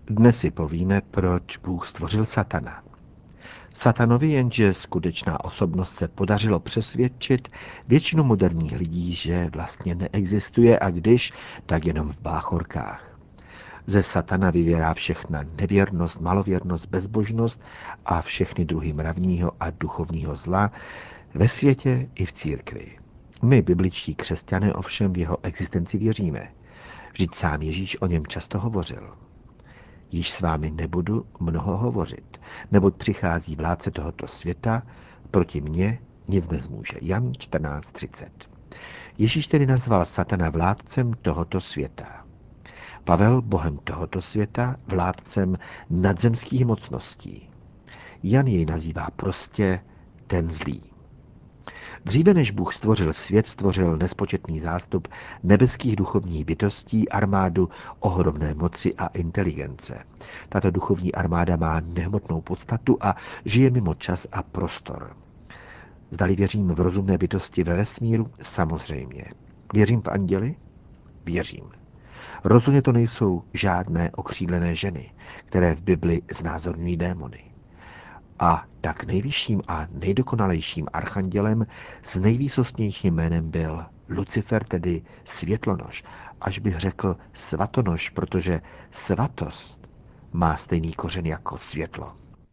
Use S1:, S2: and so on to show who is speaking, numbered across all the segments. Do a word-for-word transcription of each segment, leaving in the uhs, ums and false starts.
S1: Dnes si povíme, proč Bůh stvořil satana. Satanovi jenže skutečná osobnost se podařilo přesvědčit většinu moderních lidí, že vlastně neexistuje a když, tak jenom v báchorkách. Ze satana vyvěrá všechna nevěrnost, malověrnost, bezbožnost a všechny druhy mravního a duchovního zla ve světě i v církvi. My, bibličtí křesťané, ovšem v jeho existenci věříme. Vždyť sám Ježíš o něm často hovořil. Již s vámi nebudu mnoho hovořit, neboť přichází vládce tohoto světa, proti mně nic nezmůže. Jan čtrnáct třicet. Ježíš tedy nazval satana vládcem tohoto světa. Pavel bohem tohoto světa, vládcem nadzemských mocností. Jan jej nazývá prostě ten zlý. Dříve než Bůh stvořil svět, stvořil nespočetný zástup nebeských duchovních bytostí, armádu ohromné moci a inteligence. Tato duchovní armáda má nehmotnou podstatu a žije mimo čas a prostor. Zdali věřím v rozumné bytosti ve vesmíru? Samozřejmě. Věřím v anděly? Věřím. Rozhodně to nejsou žádné okřídlené ženy, které v Bibli znázorňují démony. A tak nejvyšším a nejdokonalejším archandělem s nejvýsostnějším jménem byl Lucifer, tedy světlonož, až bych řekl svatonož, protože svatost má stejný kořen jako světlo.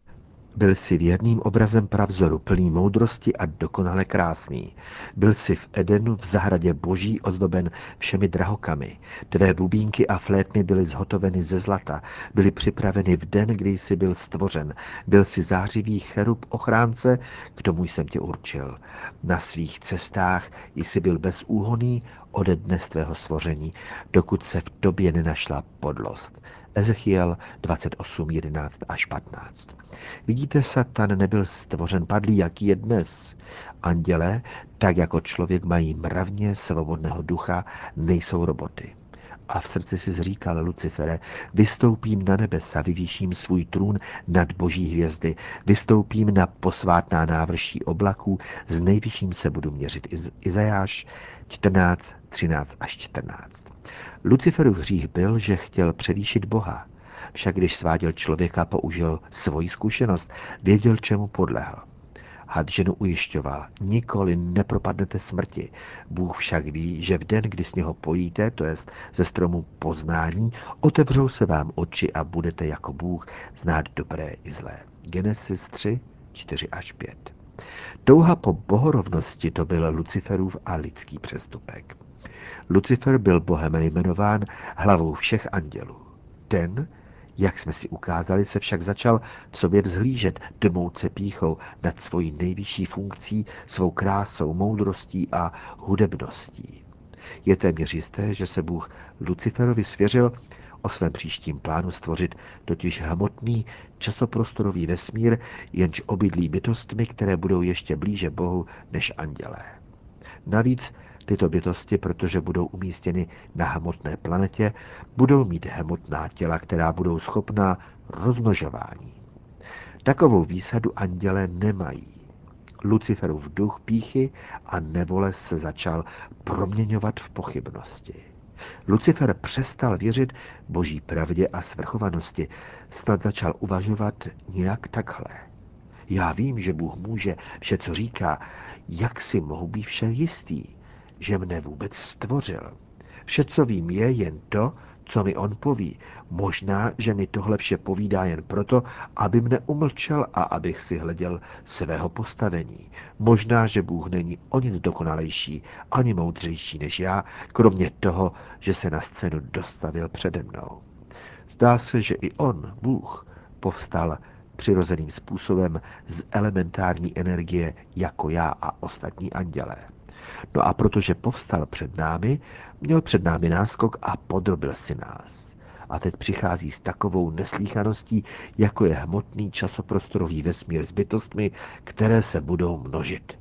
S1: Byl si věrným obrazem pravzoru, plný moudrosti a dokonale krásný. Byl si v Edenu v zahradě boží ozdoben všemi drahokamy. Tvé bubínky a flétny byly zhotoveny ze zlata, byly připraveny v den, kdy jsi byl stvořen. Byl si zářivý cherub ochránce, k tomu jsem tě určil. Na svých cestách jsi byl bezúhonný ode dne z tvého stvoření, dokud se v tobě nenašla podlost. Ezechiel dvacet osm, jedenáct až patnáct. Vidíte, Satan nebyl stvořen padlý, jaký je dnes. Andělé, tak jako člověk, mají mravně svobodného ducha, nejsou roboty. A v srdci si zříkal Lucifere, vystoupím na nebesa, vyvýším svůj trůn nad boží hvězdy, vystoupím na posvátná návrší oblaků, s nejvyšším se budu měřit. Izajáš čtrnáct, třináct až čtrnáct. Luciferův hřích byl, že chtěl převýšit Boha. Však když sváděl člověka, použil svoji zkušenost, věděl, čemu podlehl. Had ženu ujišťoval, nikoli nepropadnete smrti. Bůh však ví, že v den, kdy z něho pojíte, to jest ze stromu poznání, otevřou se vám oči a budete jako Bůh znát dobré i zlé. Genesis tři, čtyři až pět. Touha po bohorovnosti to byl Luciferův a lidský přestupek. Lucifer byl Bohem jmenován hlavou všech andělů. Ten, jak jsme si ukázali, se však začal v sobě vzhlížet, dmouce pýchou nad svojí nejvyšší funkcí, svou krásou, moudrostí a hudebností. Je téměř jisté, že se Bůh Luciferovi svěřil o svém příštím plánu stvořit totiž hmotný časoprostorový vesmír, jenž obydlí bytostmi, které budou ještě blíže Bohu než andělé. Navíc tyto bytosti, protože budou umístěny na hmotné planetě, budou mít hmotná těla, která budou schopná rozmnožování. Takovou výsadu andělé nemají. Luciferův duch pýchy a nevole se začal proměňovat v pochybnosti. Lucifer přestal věřit boží pravdě a svrchovanosti, snad začal uvažovat nějak takhle. Já vím, že Bůh může vše, co říká, jak si mohu být vše jistý, že mne vůbec stvořil. Vše, co vím, je jen to, co mi on poví. Možná, že mi tohle vše povídá jen proto, aby mne umlčel a abych si hleděl svého postavení. Možná, že Bůh není o nic dokonalejší, ani moudřejší než já, kromě toho, že se na scénu dostavil přede mnou. Zdá se, že i on, Bůh, povstal přirozeným způsobem z elementární energie jako já a ostatní andělé. No a protože povstal před námi, měl před námi náskok a podrobil si nás. A teď přichází s takovou neslýchaností, jako je hmotný časoprostorový vesmír s bytostmi, které se budou množit.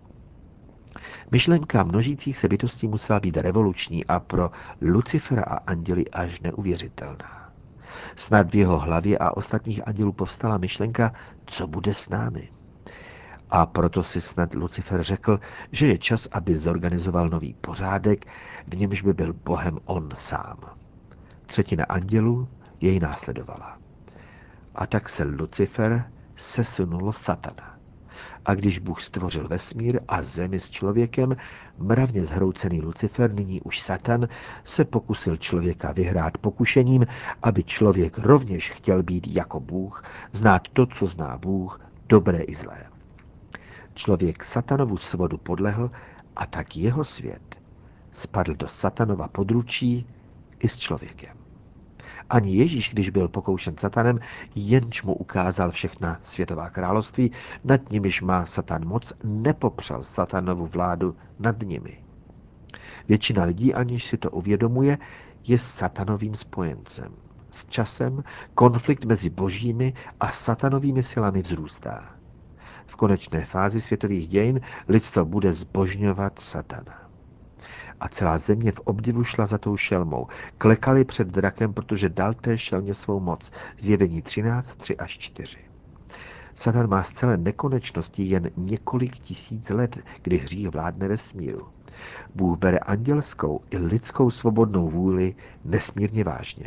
S1: Myšlenka množících se bytostí musela být revoluční a pro Lucifera a anděli až neuvěřitelná. Snad v jeho hlavě a ostatních andělů povstala myšlenka, co bude s námi. A proto si snad Lucifer řekl, že je čas, aby zorganizoval nový pořádek, v němž by byl Bohem on sám. Třetina andělů, jej následovala. A tak se Lucifer sesunul satana. A když Bůh stvořil vesmír a zemi s člověkem, mravně zhroucený Lucifer, nyní už Satan, se pokusil člověka vyhrát pokušením, aby člověk rovněž chtěl být jako Bůh, znát to, co zná Bůh, dobré i zlé. Člověk Satanovu svodu podlehl a tak jeho svět spadl do Satanova područí i s člověkem. Ani Ježíš, když byl pokoušen satanem, jenž mu ukázal všechna světová království, nad nimiž má satan moc, nepopřel satanovu vládu nad nimi. Většina lidí, aniž si to uvědomuje, je satanovým spojencem. S časem konflikt mezi božími a satanovými silami vzrůstá. V konečné fázi světových dějin lidstvo bude zbožňovat satana. A celá země v obdivu šla za tou šelmou. Klekali před drakem, protože dal té šelmě svou moc. Zjevení třináct, tři až čtyři. Satan má z celé nekonečnosti jen několik tisíc let, kdy hřích vládne vesmíru. Bůh bere andělskou i lidskou svobodnou vůli nesmírně vážně.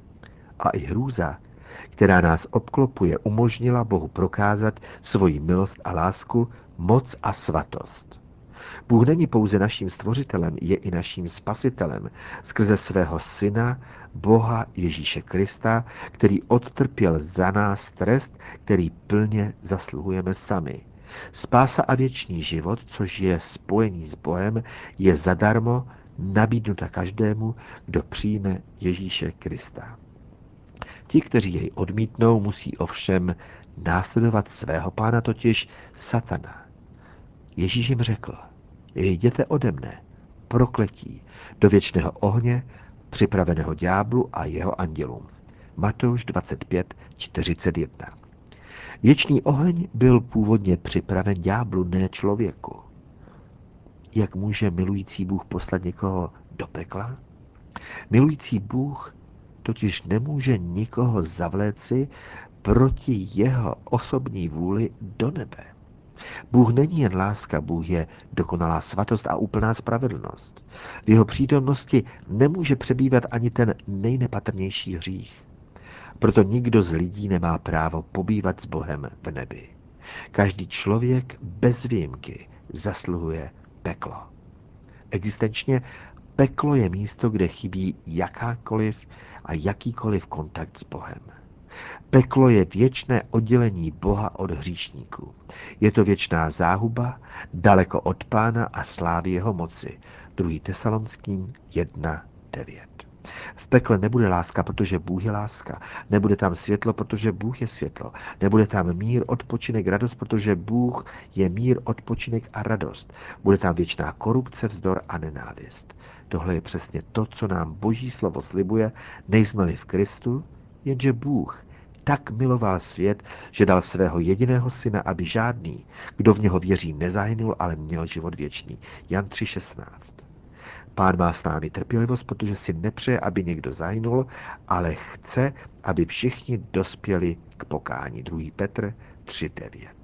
S1: A i hrůza, která nás obklopuje, umožnila Bohu prokázat svoji milost a lásku, moc a svatost. Bůh není pouze naším stvořitelem, je i naším spasitelem skrze svého syna, Boha Ježíše Krista, který odtrpěl za nás trest, který plně zasluhujeme sami. Spása a věčný život, což je spojení s Bohem, je zadarmo nabídnuta každému, kdo přijme Ježíše Krista. Ti, kteří jej odmítnou, musí ovšem následovat svého pána, totiž satana. Ježíš jim řekl: jděte ode mne, prokletí, do věčného ohně, připraveného ďáblu a jeho andělům. Matouš dvacet pět, čtyřicet jedna. Věčný oheň byl původně připraven ďáblu, ne člověku. Jak může milující Bůh poslat někoho do pekla? Milující Bůh totiž nemůže nikoho zavléci proti jeho osobní vůli do nebe. Bůh není jen láska, Bůh je dokonalá svatost a úplná spravedlnost. V jeho přítomnosti nemůže přebývat ani ten nejnepatrnější hřích. Proto nikdo z lidí nemá právo pobývat s Bohem v nebi. Každý člověk bez výjimky zasluhuje peklo. Existenčně peklo je místo, kde chybí jakákoliv a jakýkoliv kontakt s Bohem. Peklo je věčné oddělení Boha od hříšníků. Je to věčná záhuba, daleko od Pána a slávy jeho moci. druhý. Tesalonským jedna devět. V pekle nebude láska, protože Bůh je láska. Nebude tam světlo, protože Bůh je světlo. Nebude tam mír, odpočinek, radost, protože Bůh je mír, odpočinek a radost. Bude tam věčná korupce, vzdor a nenávist. Tohle je přesně to, co nám Boží slovo slibuje, nejsme-li v Kristu, jenže Bůh tak miloval svět, že dal svého jediného syna, aby žádný, kdo v něho věří, nezahynul, ale měl život věčný. Jan tři šestnáct. Pán má s námi trpělivost, protože si nepřeje, aby někdo zahynul, ale chce, aby všichni dospěli k pokání. druhý. Petr tři devět.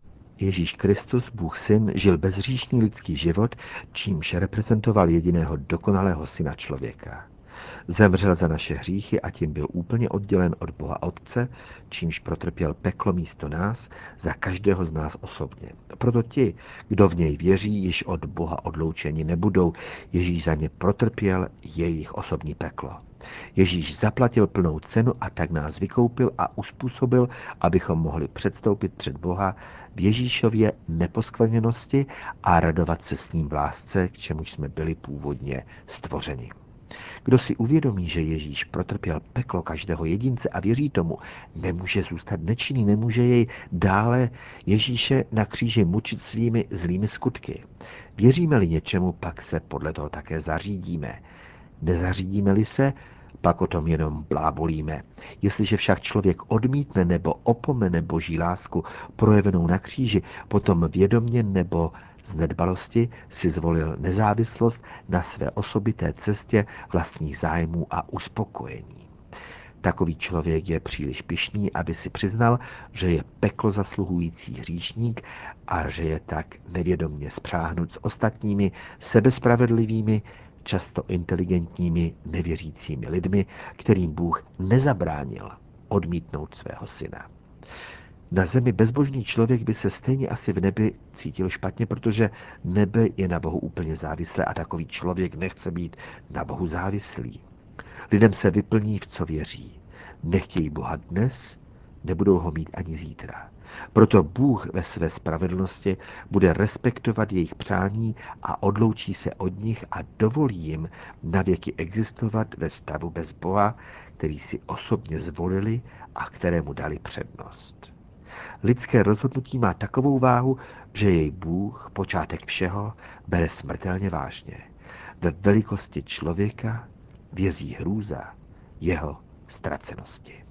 S1: Ježíš Kristus, Bůh syn, žil bezhříšný lidský život, čímž reprezentoval jediného dokonalého syna člověka. Zemřel za naše hříchy a tím byl úplně oddělen od Boha Otce, čímž protrpěl peklo místo nás, za každého z nás osobně. Proto ti, kdo v něj věří, již od Boha odloučeni nebudou. Ježíš za ně protrpěl jejich osobní peklo. Ježíš zaplatil plnou cenu a tak nás vykoupil a uspůsobil, abychom mohli předstoupit před Boha v Ježíšově neposkvrněnosti a radovat se s ním v lásce, k čemuž jsme byli původně stvořeni. Kdo si uvědomí, že Ježíš protrpěl peklo každého jedince a věří tomu, nemůže zůstat nečinný, nemůže jej dále Ježíše na kříži mučit svými zlými skutky. Věříme-li něčemu, pak se podle toho také zařídíme. Nezařídíme-li se, pak o tom jenom blábolíme. Jestliže však člověk odmítne nebo opomene Boží lásku projevenou na kříži, potom vědomě nebo z nedbalosti si zvolil nezávislost na své osobité cestě vlastních zájmů a uspokojení. Takový člověk je příliš pyšný, aby si přiznal, že je peklo zasluhující hříšník a že je tak nevědomně spřáhnut s ostatními sebespravedlivými často inteligentními nevěřícími lidmi, kterým Bůh nezabránil odmítnout svého syna. Na zemi bezbožný člověk by se stejně asi v nebi cítil špatně, protože nebe je na Bohu úplně závislé a takový člověk nechce být na Bohu závislý. Lidem se vyplní, v co věří. Nechtějí Boha dnes, nebudou ho mít ani zítra. Proto Bůh ve své spravedlnosti bude respektovat jejich přání a odloučí se od nich a dovolí jim navěky existovat ve stavu bez Boha, který si osobně zvolili a kterému dali přednost. Lidské rozhodnutí má takovou váhu, že jej Bůh, počátek všeho, bere smrtelně vážně. Ve velikosti člověka vězí hrůza jeho ztracenosti.